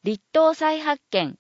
立東再発見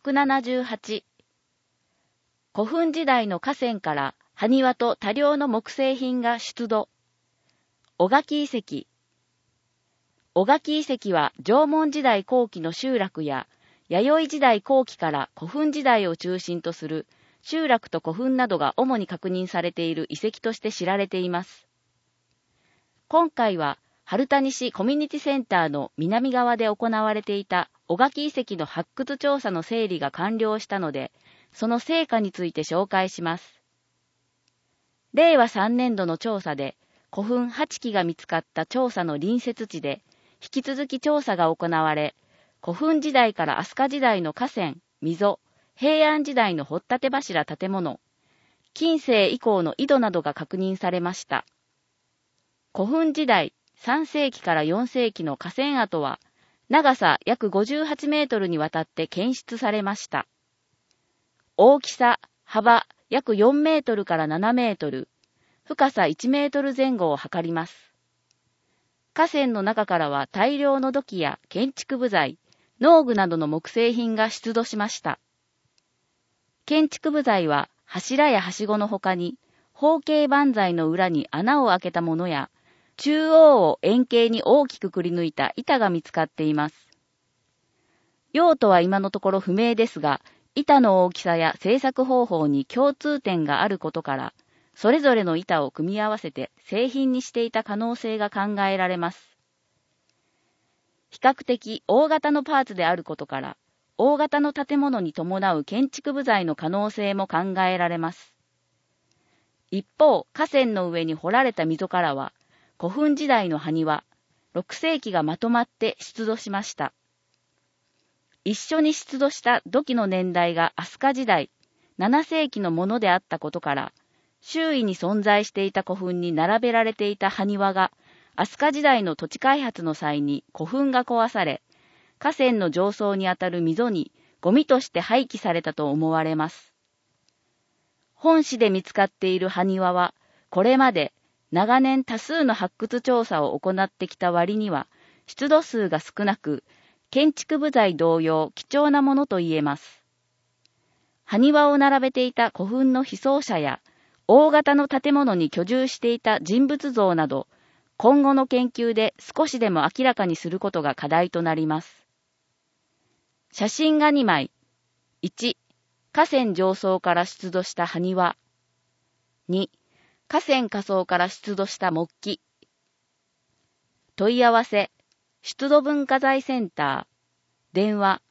178。古墳時代の河川から埴輪と多量の木製品が出土。小垣遺跡。小垣遺跡は縄文時代後期の集落や弥生時代後期から古墳時代を中心とする集落と古墳などが主に確認されている遺跡として知られています。今回は春谷市コミュニティセンターの南側で行われていた小垣遺跡の発掘調査の整理が完了したので、その成果について紹介します。令和3年度の調査で古墳8基が見つかった調査の隣接地で引き続き調査が行われ、古墳時代から飛鳥時代の河川、溝、平安時代の掘立柱建物、近世以降の井戸などが確認されました。古墳時代3世紀から4世紀の河川跡は長さ約58メートルにわたって検出されました。大きさ、幅約4メートルから7メートル、深さ1メートル前後を測ります。河川の中からは大量の土器や建築部材、農具などの木製品が出土しました。建築部材は柱やはしごの他に、方形板材の裏に穴を開けたものや、中央を円形に大きくくり抜いた板が見つかっています。用途は今のところ不明ですが、板の大きさや製作方法に共通点があることから、それぞれの板を組み合わせて製品にしていた可能性が考えられます。比較的大型のパーツであることから、大型の建物に伴う建築部材の可能性も考えられます。一方、河川の上に掘られた溝からは、古墳時代の埴輪、6世紀がまとまって出土しました。一緒に出土した土器の年代が飛鳥時代、7世紀のものであったことから、周囲に存在していた古墳に並べられていた埴輪が、飛鳥時代の土地開発の際に古墳が壊され、河川の上層にあたる溝にゴミとして廃棄されたと思われます。本市で見つかっている埴輪は、これまで長年多数の発掘調査を行ってきた割には、出土数が少なく、建築部材同様貴重なものと言えます。埴輪を並べていた古墳の被葬者や、大型の建物に居住していた人物像など、今後の研究で少しでも明らかにすることが課題となります。写真が2枚。1、河川上層から出土した埴輪。2、河川下層から出土した木器。問い合わせ、出土文化財センター、電話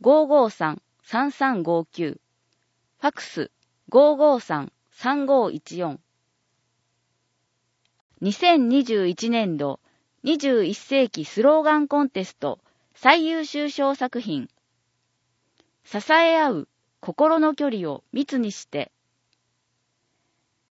553-3359、ファクス 553-3514。2021年度21世紀スローガンコンテスト最優秀賞作品。支え合う心の距離を密にして。